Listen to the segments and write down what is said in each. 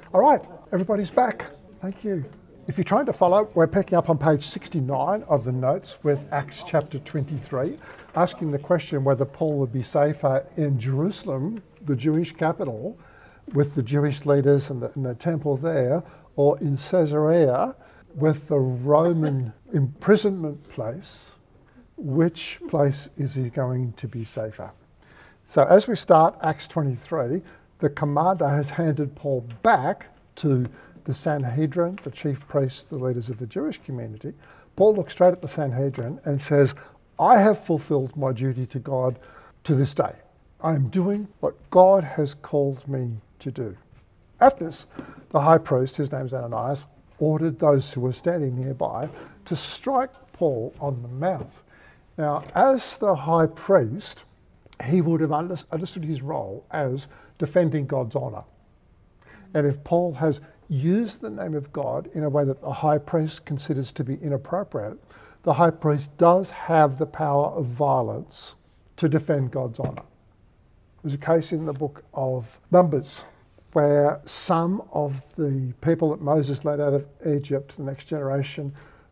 All right, everybody's back. Thank you. If you're trying to follow, we're picking up on page 69 of the notes with Acts chapter 23, asking the question whether Paul would be safer in Jerusalem, the Jewish capital, with the Jewish leaders and the temple there, or in Caesarea with the Roman imprisonment place. Which place is he going to be safer? So as we start Acts 23, the commander has handed Paul back to the Sanhedrin, the chief priests, the leaders of the Jewish community. Paul looks straight at the Sanhedrin and says, I have fulfilled my duty to God to this day. I'm doing what God has called me to do. At this, the high priest, his name's Ananias, ordered those who were standing nearby to strike Paul on the mouth. Now, as the high priest, he would have understood his role as defending God's honour. And if Paul has used the name of God in a way that the high priest considers to be inappropriate, the high priest does have the power of violence to defend God's honour. There's a case in the book of Numbers where some of the people that Moses led out of Egypt, the next generation,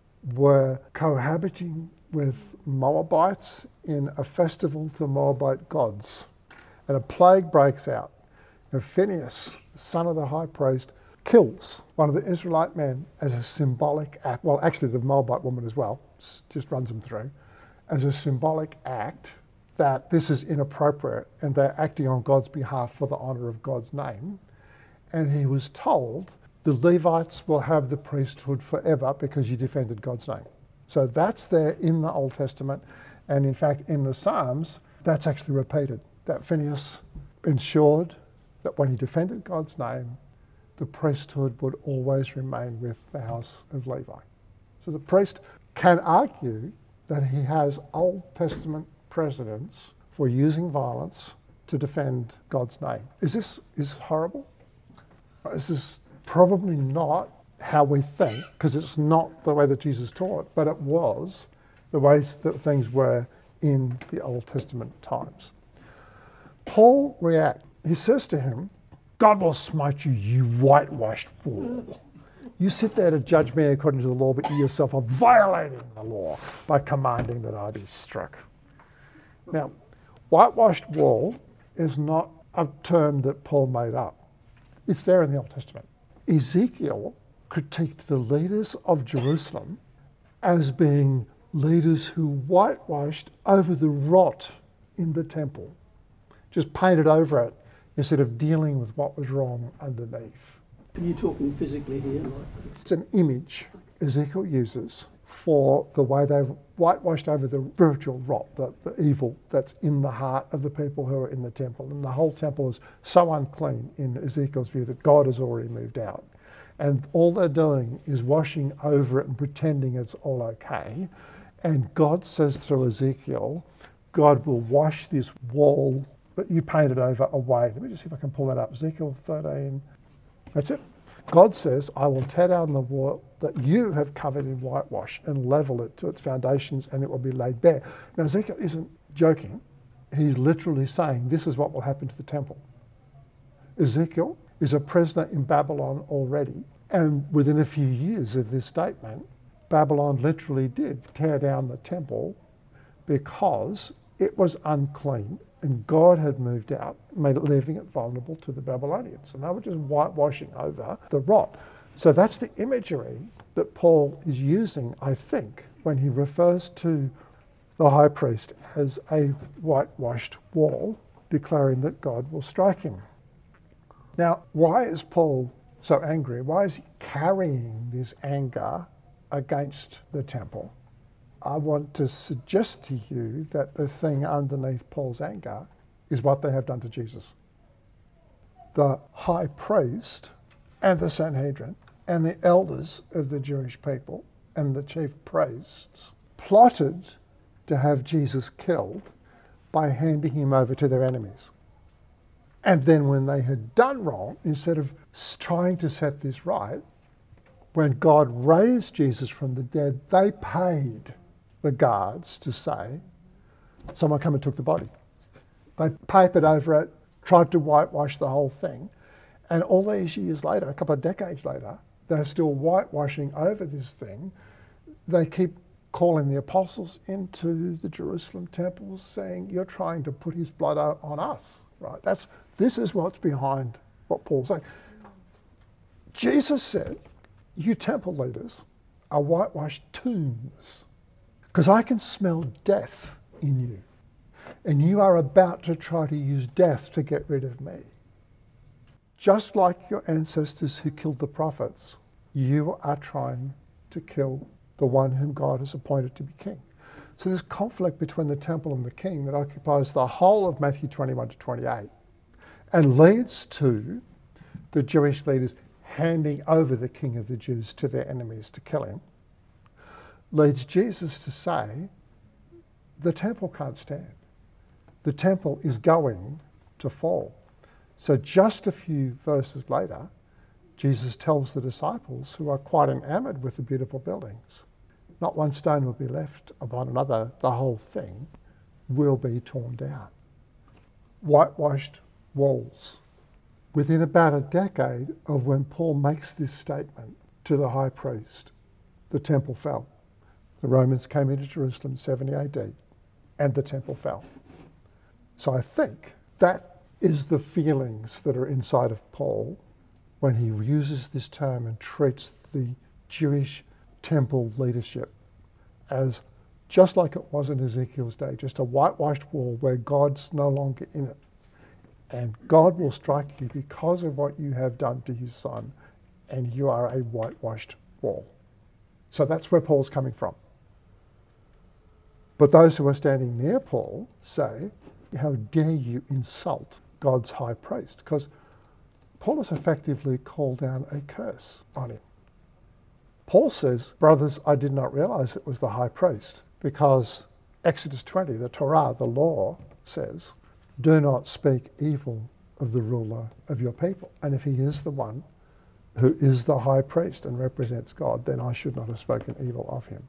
were cohabiting with Moabites in a festival to Moabite gods. And a plague breaks out. And Phinehas, son of the high priest, kills one of the Israelite men as a symbolic act. Well, actually the Moabite woman as well, just runs them through, as a symbolic act that this is inappropriate and they're acting on God's behalf for the honour of God's name. And he was told, the Levites will have the priesthood forever because you defended God's name. So that's there in the Old Testament. And in fact, in the Psalms, that's actually repeated, that Phinehas ensured that when he defended God's name, the priesthood would always remain with the house of Levi. So the priest can argue that he has Old Testament precedents for using violence to defend God's name. Is this horrible? This is probably not how we think, because it's not the way that Jesus taught, but it was the ways that things were in the Old Testament times. Paul reacts. He says to him, God will smite you, you whitewashed wall. You sit there to judge me according to the law, but you yourself are violating the law by commanding that I be struck. Now, whitewashed wall is not a term that Paul made up. It's there in the Old Testament. Ezekiel critiqued the leaders of Jerusalem as being leaders who whitewashed over the rot in the temple, just painted over it instead of dealing with what was wrong underneath. Are you talking physically here? It's an image Ezekiel uses for the way they've whitewashed over the spiritual rot, the evil that's in the heart of the people who are in the temple. And the whole temple is so unclean in Ezekiel's view that God has already moved out. And all they're doing is washing over it and pretending it's all okay. And God says through Ezekiel, God will wash this wall that you painted over away. Let me just see if I can pull that up. Ezekiel 13. That's it. God says, I will tear down the wall that you have covered in whitewash and level it to its foundations and it will be laid bare. Now, Ezekiel isn't joking. He's literally saying this is what will happen to the temple. Ezekiel is a prisoner in Babylon already. And within a few years of this statement, Babylon literally did tear down the temple because it was unclean and God had moved out, leaving it vulnerable to the Babylonians. And they were just whitewashing over the rot. So that's the imagery that Paul is using, I think, when he refers to the high priest as a whitewashed wall, declaring that God will strike him. Now, why is Paul so angry? Why is he carrying this anger against the temple? I want to suggest to you that the thing underneath Paul's anger is what they have done to Jesus. The high priest and the Sanhedrin and the elders of the Jewish people and the chief priests plotted to have Jesus killed by handing him over to their enemies. And then when they had done wrong, instead of trying to set this right, when God raised Jesus from the dead, they paid the guards to say, someone come and took the body. They papered over it, tried to whitewash the whole thing. And all these years later, a couple of decades later, they're still whitewashing over this thing. They keep calling the apostles into the Jerusalem temple saying, you're trying to put his blood out on us, right? This is what's behind what Paul's saying. Jesus said, you temple leaders are whitewashed tombs because I can smell death in you. And you are about to try to use death to get rid of me. Just like your ancestors who killed the prophets, you are trying to kill the one whom God has appointed to be king. So there's conflict between the temple and the king that occupies the whole of Matthew 21 to 28 and leads to the Jewish leaders handing over the king of the Jews to their enemies to kill him, leads Jesus to say, the temple can't stand. The temple is going to fall. So just a few verses later, Jesus tells the disciples, who are quite enamored with the beautiful buildings, not one stone will be left upon another. The whole thing will be torn down. Whitewashed walls. Within about a decade of when Paul makes this statement to the high priest, the temple fell. The Romans came into Jerusalem 70 AD and the temple fell. So I think that is the feelings that are inside of Paul when he uses this term and treats the Jewish temple leadership as, just like it was in Ezekiel's day, just a whitewashed wall where God's no longer in it. And God will strike you because of what you have done to his son, and you are a whitewashed wall. So that's where Paul's coming from. But those who are standing near Paul say, how dare you insult God's high priest? Because Paul has effectively called down a curse on him. Paul says, brothers, I did not realize it was the high priest, because Exodus 20, the Torah, the law, says, do not speak evil of the ruler of your people. And if he is the one who is the high priest and represents God, then I should not have spoken evil of him.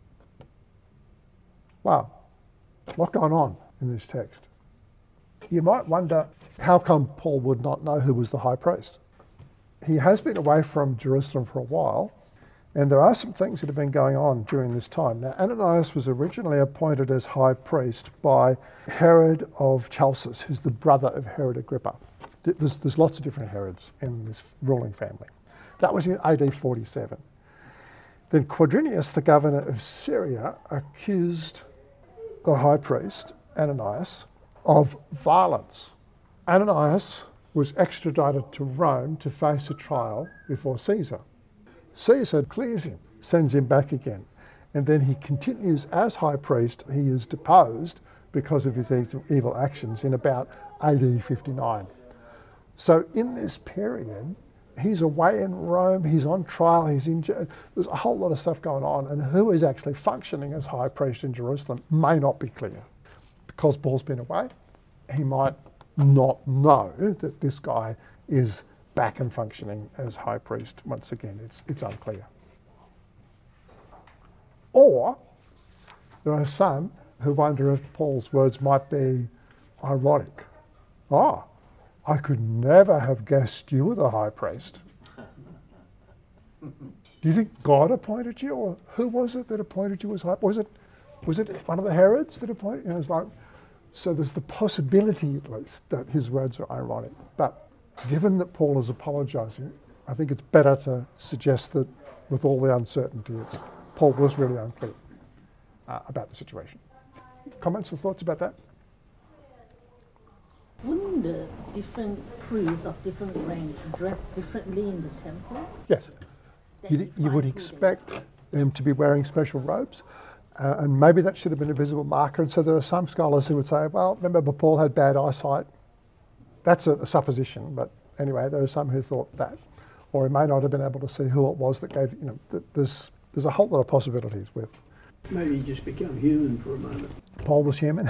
Wow, a lot going on in this text. You might wonder, how come Paul would not know who was the high priest? He has been away from Jerusalem for a while, and there are some things that have been going on during this time. Now, Ananias was originally appointed as high priest by Herod of Chalcis, who's the brother of Herod Agrippa. There's lots of different Herods in this ruling family. That was in AD 47. Then Quadrinius, the governor of Syria, accused the high priest, Ananias, of violence. Ananias was extradited to Rome to face a trial before Caesar. Caesar clears him, sends him back again, and then he continues as high priest. He is deposed because of his evil actions in about AD 59. So in this period, he's away in Rome, he's on trial, he's in jail. There's a whole lot of stuff going on, and who is actually functioning as high priest in Jerusalem may not be clear. Because Paul's been away, he might not know that this guy is back and functioning as high priest. Once again, it's unclear. Or there are some who wonder if Paul's words might be ironic. Oh, I could never have guessed you were the high priest. Do you think God appointed you, or who was it that appointed you as high priest? Was it one of the Herods that appointed you? It's like, so there's the possibility, at least, that his words are ironic. But given that Paul is apologising, I think it's better to suggest that with all the uncertainty, Paul was really unclear about the situation. Comments or thoughts about that? Wouldn't the different priests of different ranks dress differently in the temple? Yes. You would expect them to be wearing special robes. And maybe that should have been a visible marker. And so there are some scholars who would say, well, remember Paul had bad eyesight. That's a supposition, but anyway, there are some who thought that. Or he may not have been able to see who it was that gave, there's a whole lot of possibilities with. Maybe he just became human for a moment. Paul was human?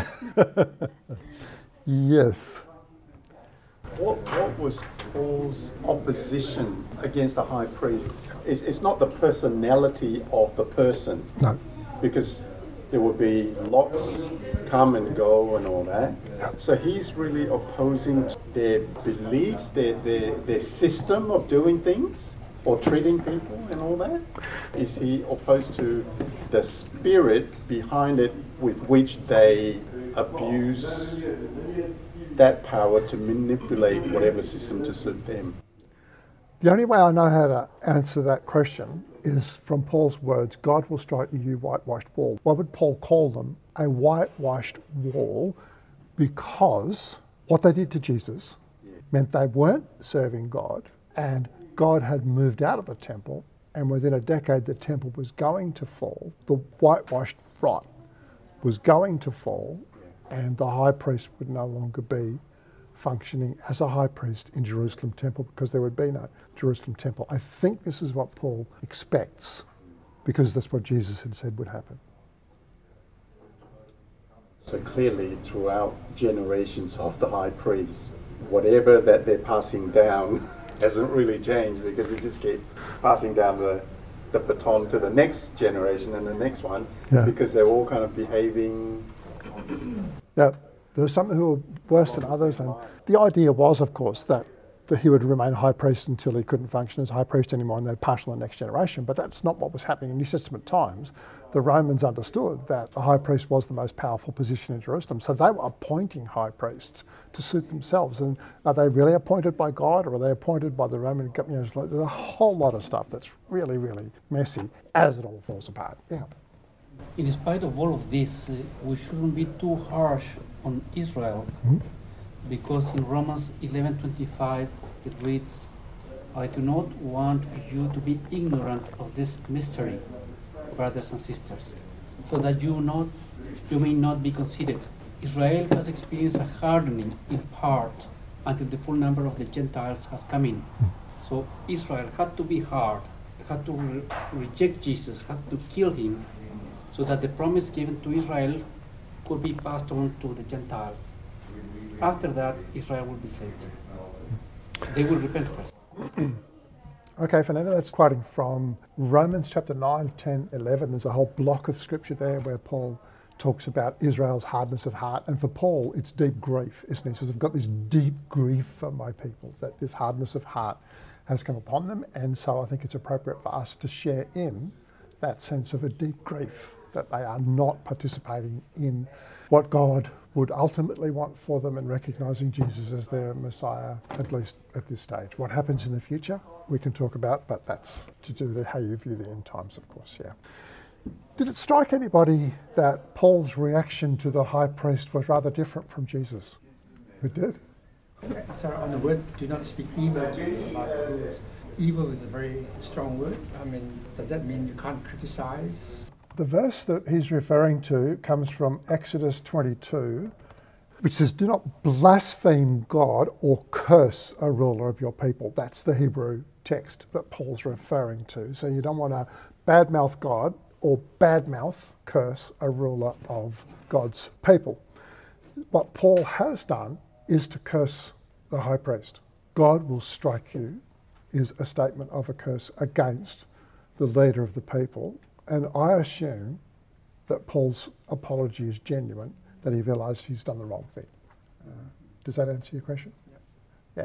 Yes. What was Paul's opposition against the high priest? It's not the personality of the person. No. Because there will be lots come and go and all that. So he's really opposing their beliefs, their system of doing things or treating people and all that. Is he opposed to the spirit behind it with which they abuse that power to manipulate whatever system to suit them? The only way I know how to answer that question is from Paul's words, God will strike you, you whitewashed wall. Why would Paul call them a whitewashed wall? Because what they did to Jesus meant they weren't serving God, and God had moved out of the temple, and within a decade the temple was going to fall. The whitewashed rot was going to fall, and the high priest would no longer be functioning as a high priest in Jerusalem temple because there would be no Jerusalem temple. I think this is what Paul expects because that's what Jesus had said would happen. So clearly throughout generations of the high priest, whatever that they're passing down hasn't really changed because it just keeps passing down the baton to the next generation and the next one because they're all kind of behaving. Yeah, there were some who were worse than others, and the idea was, of course, that he would remain high priest until he couldn't function as high priest anymore, and they'd pass on the next generation. But that's not what was happening in New Testament times. The Romans understood that the high priest was the most powerful position in Jerusalem, so they were appointing high priests to suit themselves. And are they really appointed by God, or are they appointed by the Roman government? There's a whole lot of stuff that's really, really messy as it all falls apart. Yeah. In spite of all of this, we shouldn't be too harsh on Israel, because in Romans 11:25 it reads, I do not want you to be ignorant of this mystery, brothers and sisters, so that you may not be conceited. Israel has experienced a hardening in part until the full number of the Gentiles has come in. So Israel had to be hard, had to reject Jesus, had to kill him, so that the promise given to Israel could be passed on to the Gentiles. After that, Israel will be saved. They will repent first. Okay, Fernando, that's quoting from Romans chapter 9, 10, 11. There's a whole block of scripture there where Paul talks about Israel's hardness of heart. And for Paul, it's deep grief, isn't it? He says, I've got this deep grief for my people, that this hardness of heart has come upon them. And so I think it's appropriate for us to share in that sense of a deep grief, that they are not participating in what God would ultimately want for them and recognising Jesus as their Messiah, at least at this stage. What happens in the future, we can talk about, but that's to do with how you view the end times, of course, yeah. Did it strike anybody that Paul's reaction to the high priest was rather different from Jesus? It did? So on the word, do not speak evil about the rules. Evil is a very strong word. I mean, does that mean you can't criticize? The verse that he's referring to comes from Exodus 22, which says, do not blaspheme God or curse a ruler of your people. That's the Hebrew text that Paul's referring to. So you don't want to badmouth God or badmouth, curse a ruler of God's people. What Paul has done is to curse the high priest. God will strike you is a statement of a curse against the leader of the people. And I assume that Paul's apology is genuine, that he realised he's done the wrong thing. Does that answer your question? Yeah.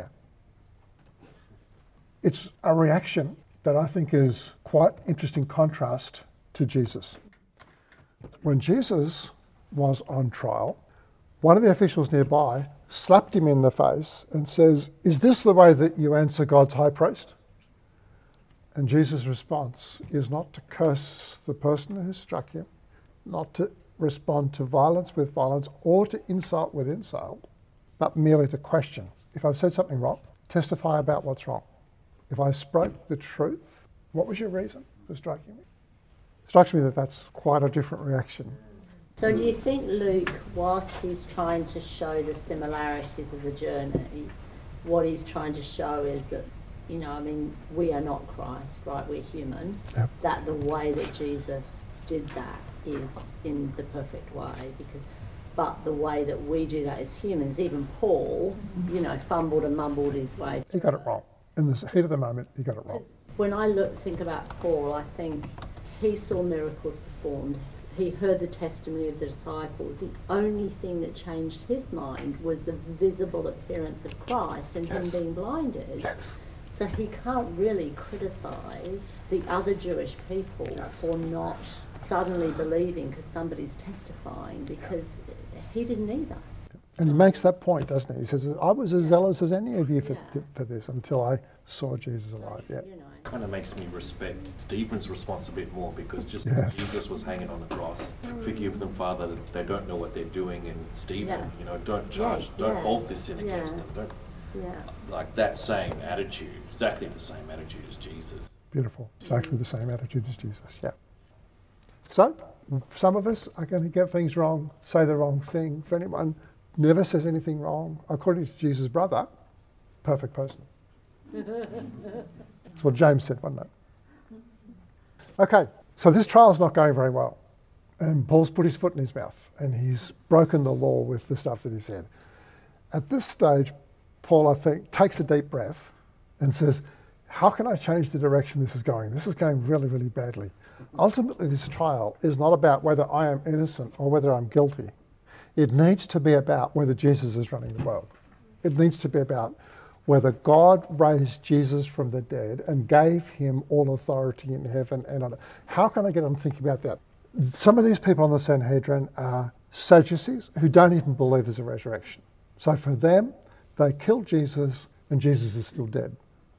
It's a reaction that I think is quite interesting contrast to Jesus. When Jesus was on trial, one of the officials nearby slapped him in the face and says, is this the way that you answer God's high priest? And Jesus' response is not to curse the person who struck him, not to respond to violence with violence or to insult with insult, but merely to question. If I've said something wrong, testify about what's wrong. If I spoke the truth, what was your reason for striking me? It strikes me that that's quite a different reaction. So do you think Luke, whilst he's trying to show the similarities of the journey, what he's trying to show is that, you know, I mean, we are not Christ, right? We're human. Yep. That the way that Jesus did that is in the perfect way, but the way that we do that as humans, even Paul, you know, fumbled and mumbled his way. He got it wrong. In the heat of the moment, he got it wrong. When I think about Paul, I think he saw miracles performed. he heard the testimony of the disciples. The only thing that changed his mind was the visible appearance of Christ and him being blinded. Yes. So he can't really criticise the other Jewish people for not suddenly believing because somebody's testifying, because he didn't either. And he makes that point, doesn't he? He says, I was as zealous as any of you for this until I saw Jesus alive. Yeah. You know. Kind of makes me respect Stephen's response a bit more, because just as Jesus was hanging on the cross, forgive them, Father, that they don't know what they're doing, and Stephen, don't charge, don't hold this sin against them. Don't, like that same attitude, exactly the same attitude as Jesus. Beautiful. Exactly the same attitude as Jesus. Yeah. So, some of us are going to get things wrong, say the wrong thing. If anyone never says anything wrong, according to Jesus' brother, perfect person. That's what James said, wasn't it? Okay, so this trial's not going very well. And Paul's put his foot in his mouth and he's broken the law with the stuff that he said. At this stage, Paul, I think, takes a deep breath and says, how can I change the direction this is going? This is going really, really badly. Ultimately, this trial is not about whether I am innocent or whether I'm guilty. It needs to be about whether Jesus is running the world. It needs to be about whether God raised Jesus from the dead and gave him all authority in heaven and on earth. How can I get them thinking about that? Some of these people on the Sanhedrin are Sadducees who don't even believe there's a resurrection. So for them, they killed Jesus and Jesus is still dead.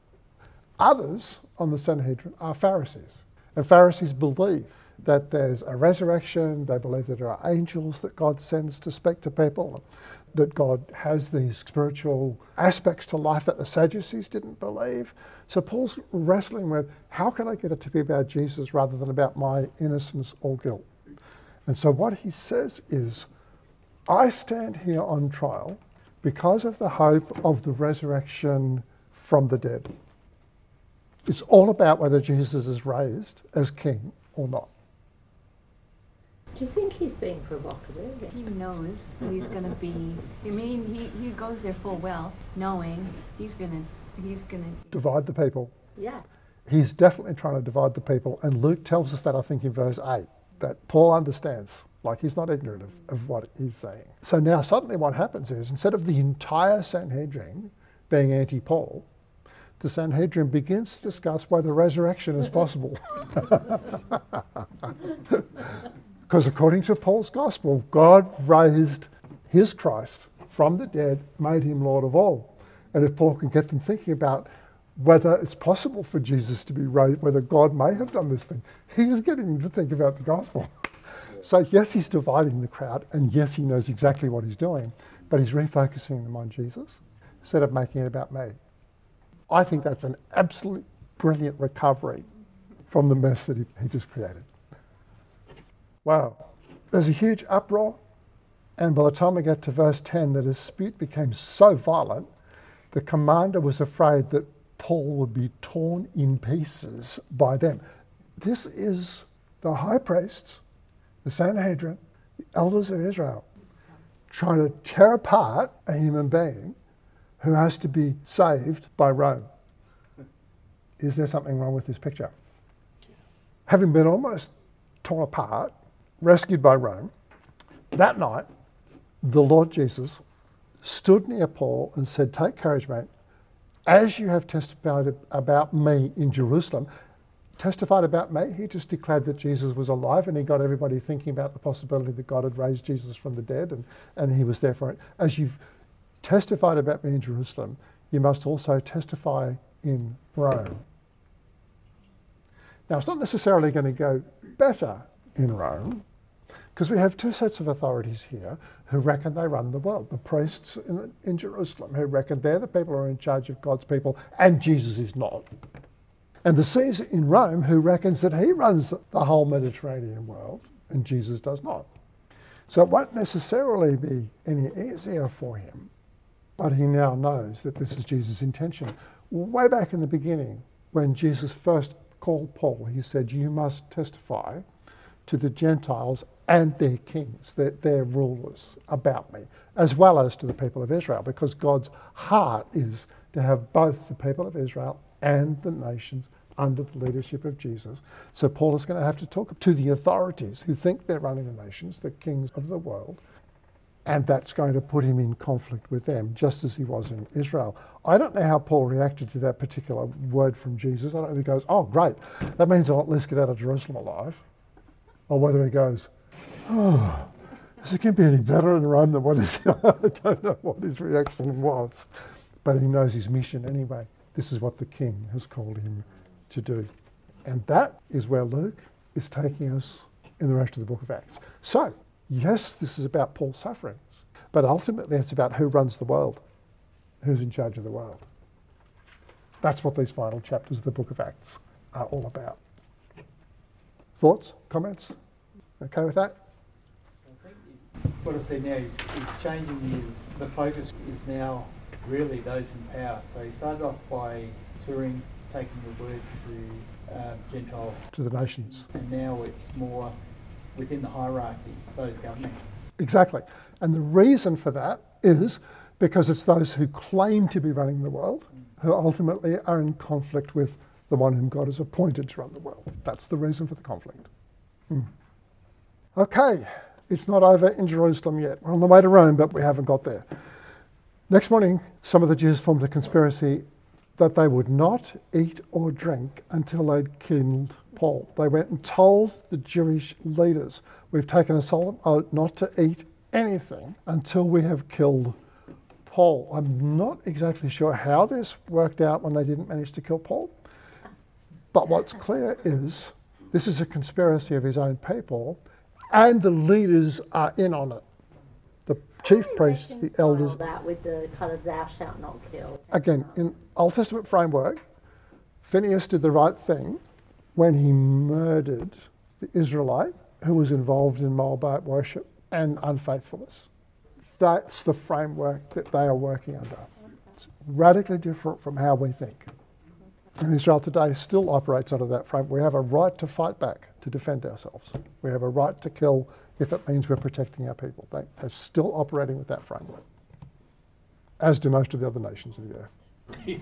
Others on the Sanhedrin are Pharisees. And Pharisees believe that there's a resurrection, they believe that there are angels that God sends to speak to people, that God has these spiritual aspects to life that the Sadducees didn't believe. So Paul's wrestling with, how can I get it to be about Jesus rather than about my innocence or guilt? And so what he says is, I stand here on trial because of the hope of the resurrection from the dead. It's all about whether Jesus is raised as king or not. Do you think he's being provocative? He knows he's going to be. I mean, he goes there full well, knowing he's going to Divide the people. Yeah. He's definitely trying to divide the people, and Luke tells us that, I think, in verse 8, that Paul understands, like he's not ignorant of what he's saying. So now suddenly what happens is, instead of the entire Sanhedrin being anti-Paul, the Sanhedrin begins to discuss whether resurrection is possible. Because according to Paul's gospel, God raised his Christ from the dead, made him Lord of all. And if Paul can get them thinking about whether it's possible for Jesus to be raised, whether God may have done this thing, he is getting them to think about the gospel. So yes, he's dividing the crowd, and yes, he knows exactly what he's doing, but he's refocusing them on Jesus instead of making it about me. I think that's an absolute brilliant recovery from the mess that he just created. Wow. There's a huge uproar, and by the time we get to verse 10, the dispute became so violent, the commander was afraid that Paul would be torn in pieces by them. This is the high priests, the Sanhedrin, the elders of Israel, trying to tear apart a human being who has to be saved by Rome. Is there something wrong with this picture? Having been almost torn apart, rescued by Rome, that night, the Lord Jesus stood near Paul and said, take courage, mate. As you have testified about me in Jerusalem, testified about me, he just declared that Jesus was alive, and he got everybody thinking about the possibility that God had raised Jesus from the dead, and he was there for it. As you've testified about me in Jerusalem, you must also testify in Rome. Now, it's not necessarily going to go better in Rome, because we have two sets of authorities here who reckon they run the world. The priests in Jerusalem, who reckon they're the people who are in charge of God's people, and Jesus is not. And the Caesar in Rome, who reckons that he runs the whole Mediterranean world, and Jesus does not. So it won't necessarily be any easier for him, but he now knows that this is Jesus' intention. Way back in the beginning, when Jesus first called Paul, he said, you must testify to the Gentiles and their kings, their rulers, about me, as well as to the people of Israel, because God's heart is to have both the people of Israel and the nations under the leadership of Jesus. So Paul is going to have to talk to the authorities who think they're running the nations, the kings of the world, and that's going to put him in conflict with them, just as he was in Israel. I don't know how Paul reacted to that particular word from Jesus. I don't know if he goes, oh, great, that means I'll at least get out of Jerusalem alive. Or whether he goes, oh, is it going to be any better in Rome than what is? I don't know what his reaction was. But he knows his mission anyway. This is what the king has called him to do. And that is where Luke is taking us in the rest of the book of Acts. So, yes, this is about Paul's sufferings, but ultimately it's about who runs the world, who's in charge of the world. That's what these final chapters of the book of Acts are all about. Thoughts? Comments? Okay with that? I think what I see now is changing the focus is now really those in power. So he started off by touring, taking the word to Gentile. To the nations. And now it's more within the hierarchy, those governing. Exactly. And the reason for that is because it's those who claim to be running the world who ultimately are in conflict with the one whom God has appointed to run the world. That's the reason for the conflict. Okay, it's not over in Jerusalem yet. We're on the way to Rome, but we haven't got there. Next morning, some of the Jews formed a conspiracy that they would not eat or drink until they'd killed Paul. They went and told the Jewish leaders, we've taken a solemn oath not to eat anything until we have killed Paul. I'm not exactly sure how this worked out when they didn't manage to kill Paul. But what's clear is this is a conspiracy of his own people, and the leaders are in on it. The chief priests, the elders. That with the kind of thou shalt not kill. Again, in Old Testament framework, Phinehas did the right thing when he murdered the Israelite who was involved in Moabite worship and unfaithfulness. That's the framework that they are working under. It's radically different from how we think. And Israel today still operates under that framework. We have a right to fight back, to defend ourselves. We have a right to kill if it means we're protecting our people. They're still operating with that framework, as do most of the other nations of the earth.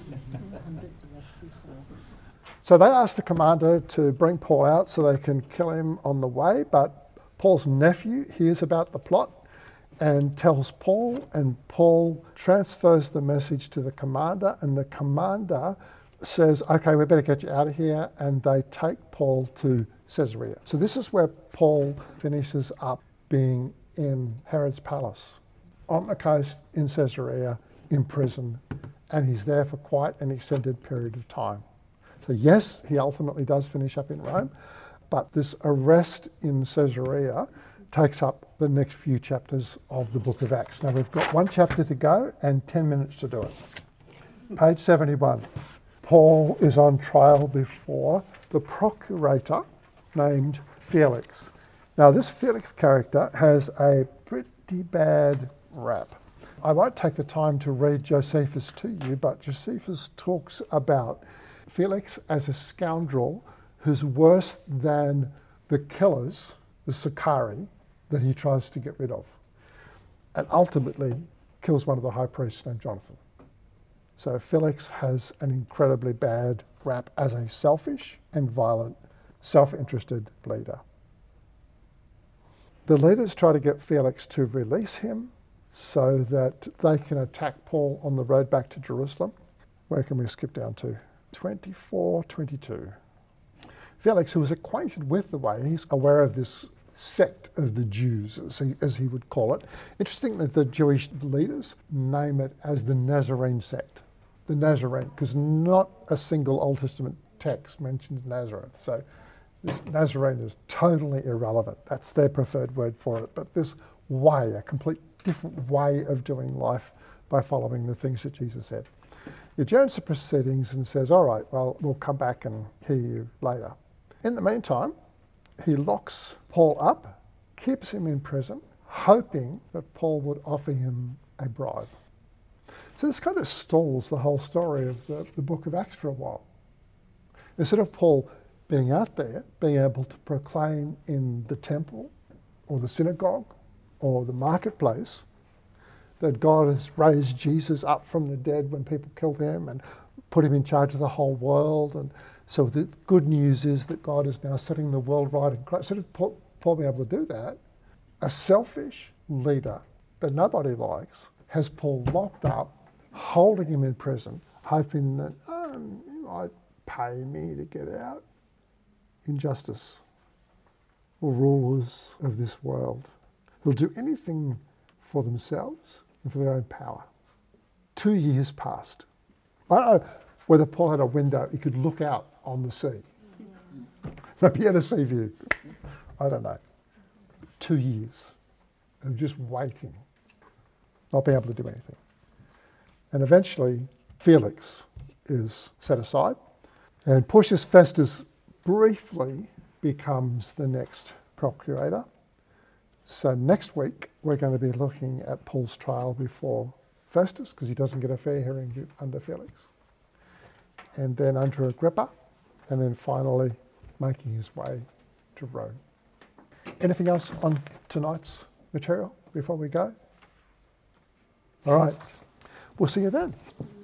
So they asked the commander to bring Paul out so they can kill him on the way, but Paul's nephew hears about the plot and tells Paul, and Paul transfers the message to the commander, and the commander says, okay, we better get you out of here, and they take Paul to Caesarea. So this is where Paul finishes up being in Herod's palace, on the coast in Caesarea, in prison, and he's there for quite an extended period of time. So yes, he ultimately does finish up in Rome, but this arrest in Caesarea takes up the next few chapters of the book of Acts. Now we've got one chapter to go and 10 minutes to do it. Page 71. Paul is on trial before the procurator named Felix. Now this Felix character has a pretty bad rap. I won't take the time to read Josephus to you, but Josephus talks about Felix as a scoundrel who's worse than the killers, the Sicarii, that he tries to get rid of, and ultimately kills one of the high priests named Jonathan. So Felix has an incredibly bad rap as a selfish and violent, self-interested leader. The leaders try to get Felix to release him so that they can attack Paul on the road back to Jerusalem. Where can we skip down to? 24:22. Felix, who was acquainted with the way, he's aware of this sect of the Jews, as he would call it. Interesting that the Jewish leaders name it as the Nazarene sect. The Nazarene, because not a single Old Testament text mentions Nazareth. So this Nazarene is totally irrelevant. That's their preferred word for it. But this way, a complete different way of doing life by following the things that Jesus said. He adjourns the proceedings and says, all right, well, we'll come back and hear you later. In the meantime, he locks Paul up, keeps him in prison, hoping that Paul would offer him a bribe. So this kind of stalls the whole story of the book of Acts for a while. Instead of Paul being out there, being able to proclaim in the temple or the synagogue or the marketplace that God has raised Jesus up from the dead when people killed him and put him in charge of the whole world, and So the good news is that God is now setting the world right in Christ. Instead of Paul being able to do that, a selfish leader that nobody likes has Paul locked up, holding him in prison, hoping that you might pay me to get out. Injustice. Or rulers of this world who'll do anything for themselves and for their own power. 2 years passed. I don't know whether Paul had a window he could look out on the sea. Maybe he had a sea view. I don't know. 2 years of just waiting, not being able to do anything. And eventually, Felix is set aside, and Porcius Festus briefly becomes the next procurator. So next week, we're going to be looking at Paul's trial before Festus, because he doesn't get a fair hearing under Felix. And then under Agrippa, and then finally making his way to Rome. Anything else on tonight's material before we go? All right. We'll see you then.